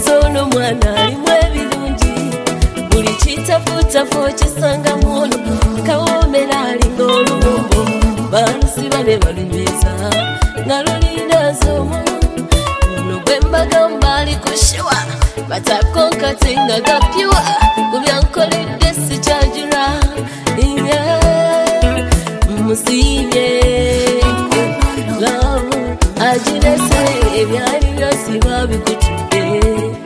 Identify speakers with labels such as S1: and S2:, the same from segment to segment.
S1: Zono mwana alimwe birungi buli kitafutafo kisanga muno kawomera alinga olumbo balusiba ne balumeza nga lulinda zomu uno gwembagamba ali kushiwa batakonkate nga gapyiwa kubyankoledde sikyajira musibye love ajirese ebyali byose babikutude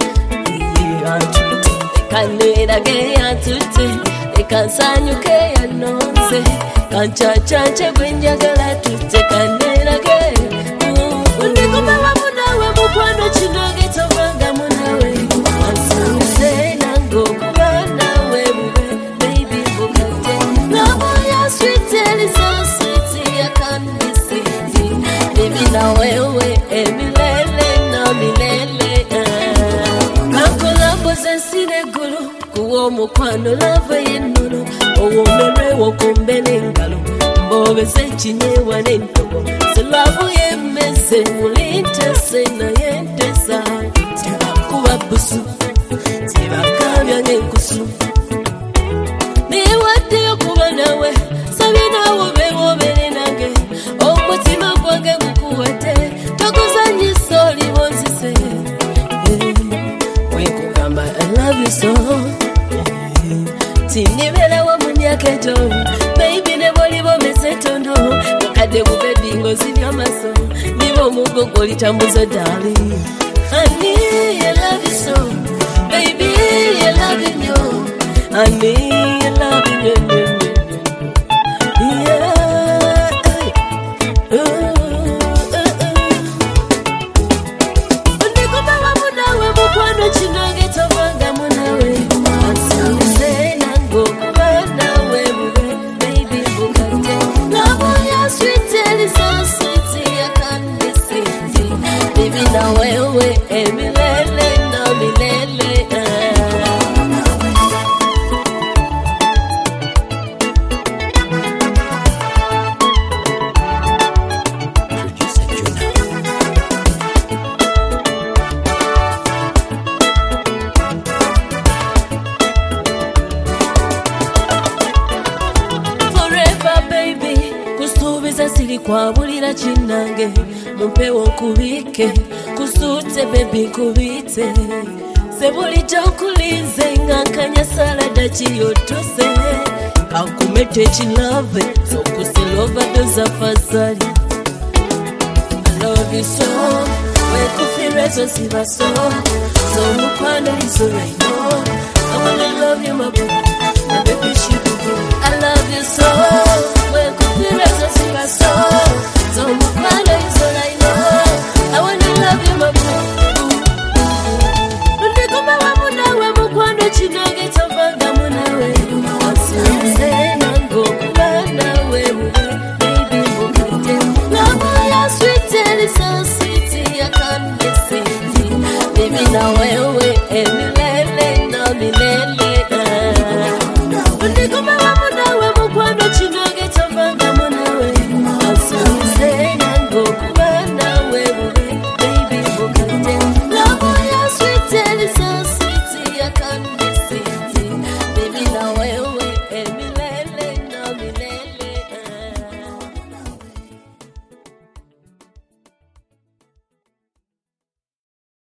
S1: kanera ge yatute ekansanyuke yanonze kanchachache gwenjagala tute kanera ge ndikubawa munawe mukwano kinonge tovanga munawe ansuze nango kuba nawe bube baby bukate love ya sweet is so sweet ya kanisi baby na wewe emilele na milele kakolambo zensine gulu kuwo mukwano lava yennono owomerwe wokumbe n'engalo mbobeze kinyewa n'entogo selavu yemmeze mulintese naye ntesa tebakuba busu tebakabya ng'enkusu niwaddeyo kuba nawe sabye nawe bewobere nange omutima gwange gukuwadde tokuzanyisa olibonzise wekugamba I love you so tinibelewo mu myaka ejo baby ne bolibo mesetondo kakadde bubebi ngozi byamaso nibo omugogo litambuza dali honey I love you so baby I love you honey I love you na wewe emilele na milele forever baby kusubiza siri kwabulira kinange mumpewo nkubike kusute baby nkubite sebulijja okulinze ngankanya salada kiyotose kankumete ekilove sokusilova doza fazali I love you so wekufira ezo zibaso zomukwano izo right now